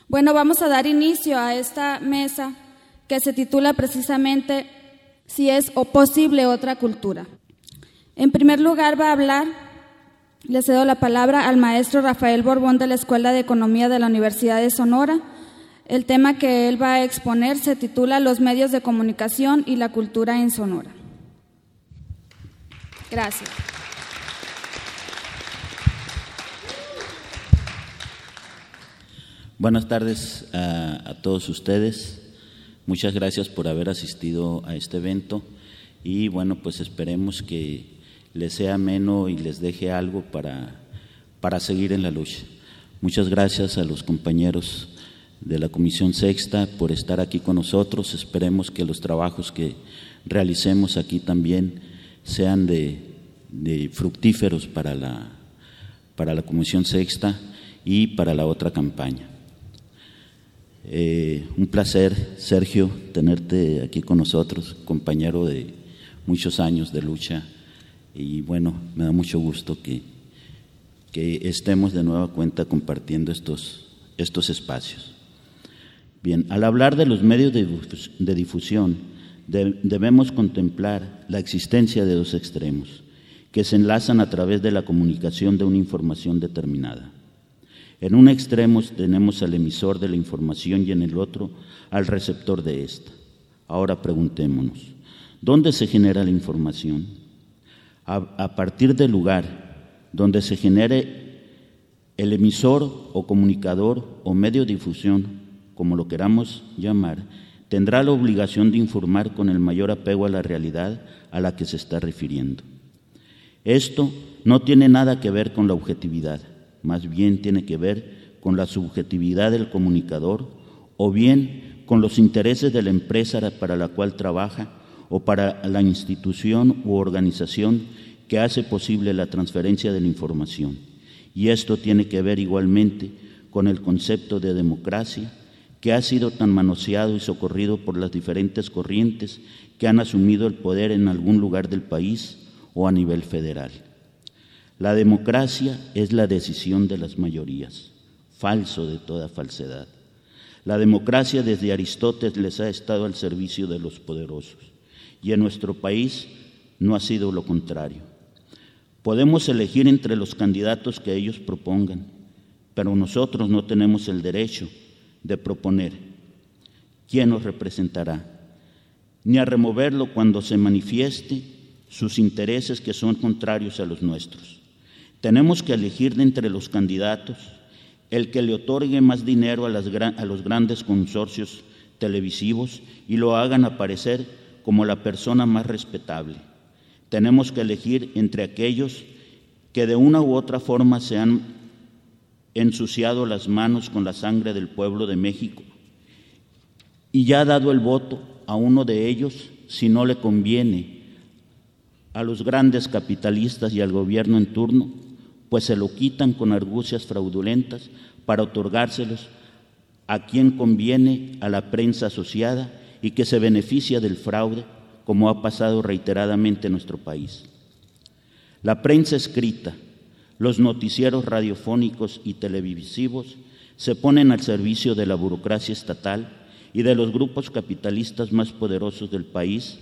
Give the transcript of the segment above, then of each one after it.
Bueno, vamos a dar inicio a esta mesa que se titula precisamente Si es o posible otra cultura. En primer lugar va a hablar, le cedo la palabra al maestro Rafael Borbón de la Escuela de Economía de la Universidad de Sonora. El tema que él va a exponer se titula Los medios de comunicación y la cultura en Sonora. Gracias. Buenas tardes a todos ustedes. Muchas gracias por haber asistido a este evento y bueno, pues esperemos que les sea ameno y les deje algo para seguir en la lucha. Muchas gracias a los compañeros de la Comisión Sexta por estar aquí con nosotros. Esperemos que los trabajos que realicemos aquí también sean de fructíferos para la Comisión Sexta y para la otra campaña. Un placer, Sergio, tenerte aquí con nosotros, compañero de muchos años de lucha, y bueno, me da mucho gusto que estemos de nueva cuenta compartiendo estos espacios. Bien, al hablar de los medios de difusión, debemos contemplar la existencia de dos extremos que se enlazan a través de la comunicación de una información determinada. En un extremo tenemos al emisor de la información y en el otro al receptor de esta. Ahora preguntémonos, ¿dónde se genera la información? A partir del lugar donde se genere el emisor o comunicador o medio de difusión, como lo queramos llamar, tendrá la obligación de informar con el mayor apego a la realidad a la que se está refiriendo. Esto no tiene nada que ver con la objetividad, más bien tiene que ver con la subjetividad del comunicador o bien con los intereses de la empresa para la cual trabaja o para la institución u organización que hace posible la transferencia de la información. Y esto tiene que ver igualmente con el concepto de democracia que ha sido tan manoseado y socorrido por las diferentes corrientes que han asumido el poder en algún lugar del país o a nivel federal. La democracia es la decisión de las mayorías, falso de toda falsedad. La democracia desde Aristóteles ha estado al servicio de los poderosos y en nuestro país no ha sido lo contrario. Podemos elegir entre los candidatos que ellos propongan, pero nosotros no tenemos el derecho de proponer quién nos representará, ni a removerlo cuando se manifieste sus intereses que son contrarios a los nuestros. Tenemos que elegir de entre los candidatos el que le otorgue más dinero a los grandes consorcios televisivos y lo hagan aparecer como la persona más respetable. Tenemos que elegir entre aquellos que de una u otra forma se han ensuciado las manos con la sangre del pueblo de México y ya ha dado el voto a uno de ellos si no le conviene a los grandes capitalistas y al gobierno en turno, pues se lo quitan con argucias fraudulentas para otorgárselos a quien conviene, a la prensa asociada y que se beneficia del fraude, como ha pasado reiteradamente en nuestro país. La prensa escrita, los noticieros radiofónicos y televisivos se ponen al servicio de la burocracia estatal y de los grupos capitalistas más poderosos del país,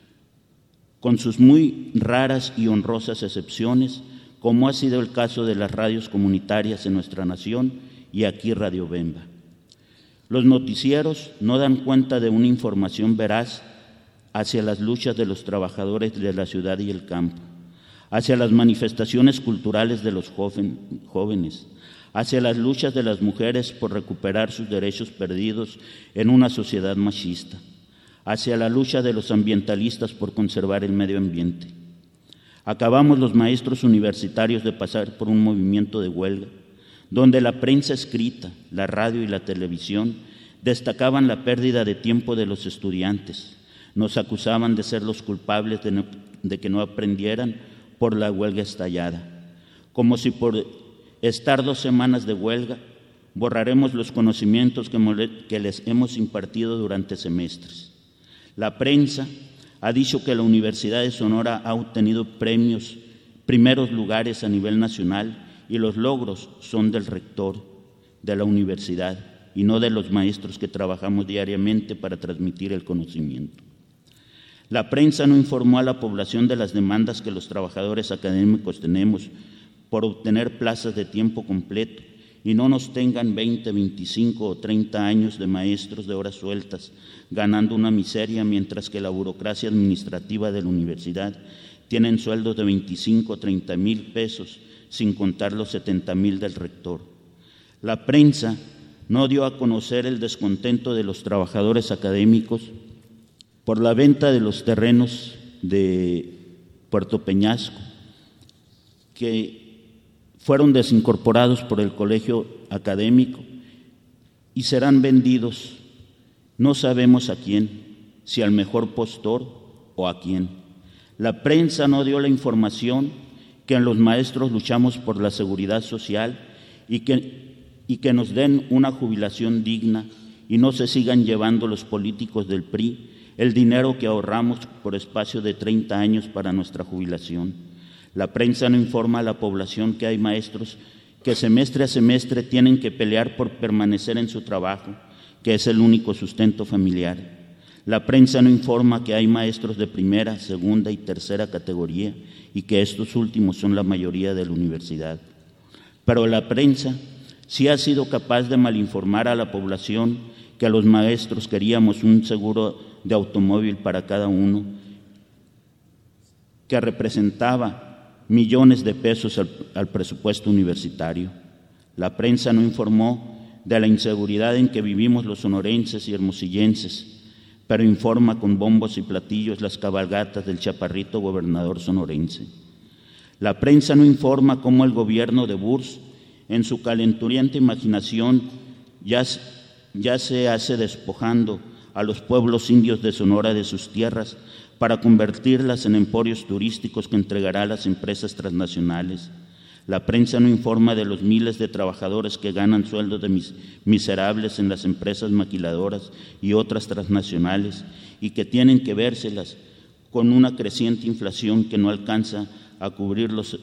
con sus muy raras y honrosas excepciones, como ha sido el caso de las radios comunitarias en nuestra nación y aquí Radio Bemba. Los noticieros no dan cuenta de una información veraz hacia las luchas de los trabajadores de la ciudad y el campo, hacia las manifestaciones culturales de los jóvenes, hacia las luchas de las mujeres por recuperar sus derechos perdidos en una sociedad machista, hacia la lucha de los ambientalistas por conservar el medio ambiente. Acabamos los maestros universitarios de pasar por un movimiento de huelga, donde la prensa escrita, la radio y la televisión destacaban la pérdida de tiempo de los estudiantes. Nos acusaban de ser los culpables de que no aprendieran por la huelga estallada, como si por estar 2 semanas de huelga borraremos los conocimientos que les hemos impartido durante semestres. La prensa ha dicho que la Universidad de Sonora ha obtenido primeros lugares a nivel nacional y los logros son del rector de la universidad y no de los maestros que trabajamos diariamente para transmitir el conocimiento. La prensa no informó a la población de las demandas que los trabajadores académicos tenemos por obtener plazas de tiempo completo y no nos tengan 20, 25 o 30 años de maestros de horas sueltas, ganando una miseria, mientras que la burocracia administrativa de la universidad tienen sueldos de 25 o 30 mil pesos, sin contar los 70 mil del rector. La prensa no dio a conocer el descontento de los trabajadores académicos por la venta de los terrenos de Puerto Peñasco, que fueron desincorporados por el colegio académico y serán vendidos, no sabemos a quién, si al mejor postor o a quién. La prensa no dio la información que los maestros luchamos por la seguridad social y que nos den una jubilación digna y no se sigan llevando los políticos del PRI el dinero que ahorramos por espacio de 30 años para nuestra jubilación. La prensa no informa a la población que hay maestros que semestre a semestre tienen que pelear por permanecer en su trabajo, que es el único sustento familiar. La prensa no informa que hay maestros de primera, segunda y tercera categoría y que estos últimos son la mayoría de la universidad. Pero la prensa sí ha sido capaz de malinformar a la población que a los maestros queríamos un seguro de automóvil para cada uno, que representaba millones de pesos al presupuesto universitario. La prensa no informó de la inseguridad en que vivimos los sonorenses y hermosillenses, pero informa con bombos y platillos las cabalgatas del chaparrito gobernador sonorense. La prensa no informa cómo el gobierno de Burs, en su calenturienta imaginación, ya se hace despojando a los pueblos indios de Sonora de sus tierras para convertirlas en emporios turísticos que entregará a las empresas transnacionales. La prensa no informa de los miles de trabajadores que ganan sueldos de miserables en las empresas maquiladoras y otras transnacionales y que tienen que vérselas con una creciente inflación que no alcanzan a cubrir los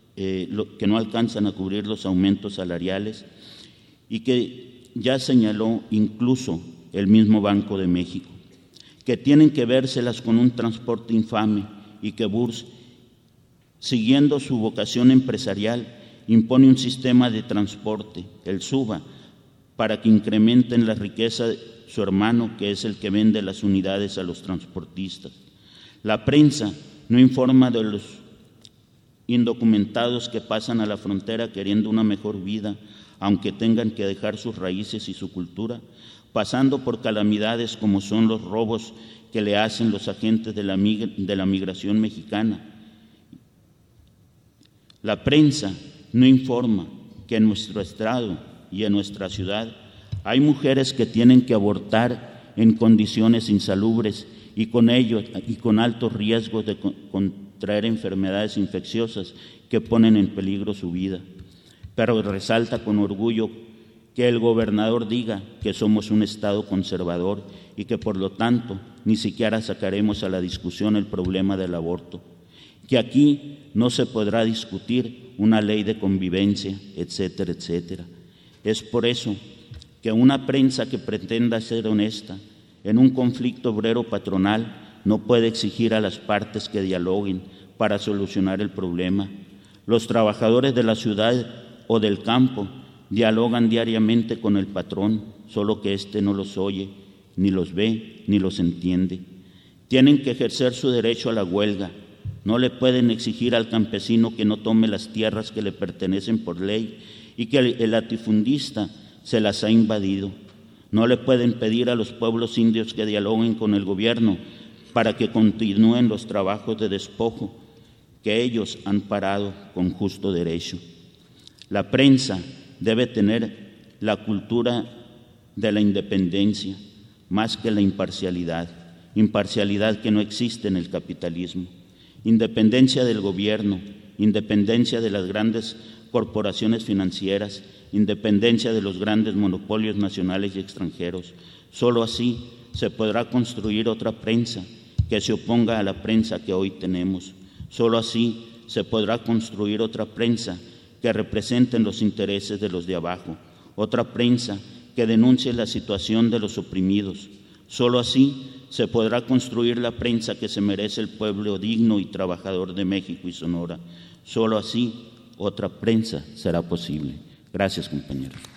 aumentos salariales y que ya señaló incluso el mismo Banco de México, que tienen que vérselas con un transporte infame y que Burs, siguiendo su vocación empresarial, impone un sistema de transporte, el SUBA, para que incrementen la riqueza de su hermano, que es el que vende las unidades a los transportistas. La prensa no informa de los indocumentados que pasan a la frontera queriendo una mejor vida, aunque tengan que dejar sus raíces y su cultura, pasando por calamidades como son los robos que le hacen los agentes de la migración mexicana. La prensa no informa que en nuestro estado y en nuestra ciudad hay mujeres que tienen que abortar en condiciones insalubres y con ello y con altos riesgos de contraer enfermedades infecciosas que ponen en peligro su vida. Pero resalta con orgullo que el gobernador diga que somos un estado conservador y que por lo tanto ni siquiera sacaremos a la discusión el problema del aborto, que aquí no se podrá discutir una ley de convivencia, etcétera, etcétera. Es por eso que una prensa que pretenda ser honesta en un conflicto obrero-patronal no puede exigir a las partes que dialoguen para solucionar el problema. Los trabajadores de la ciudad o del campo dialogan diariamente con el patrón, solo que éste no los oye, ni los ve, ni los entiende. Tienen que ejercer su derecho a la huelga. No le pueden exigir al campesino que no tome las tierras que le pertenecen por ley y que el latifundista se las ha invadido. No le pueden pedir a los pueblos indios que dialoguen con el gobierno para que continúen los trabajos de despojo que ellos han parado con justo derecho. La prensa debe tener la cultura de la independencia más que la imparcialidad que no existe en el capitalismo. Independencia del gobierno, independencia de las grandes corporaciones financieras, independencia de los grandes monopolios nacionales y extranjeros. Solo así se podrá construir otra prensa que se oponga a la prensa que hoy tenemos. Solo así se podrá construir otra prensa que representen los intereses de los de abajo, otra prensa que denuncie la situación de los oprimidos. Solo así se podrá construir la prensa que se merece el pueblo digno y trabajador de México y Sonora. Solo así otra prensa será posible. Gracias, compañeros.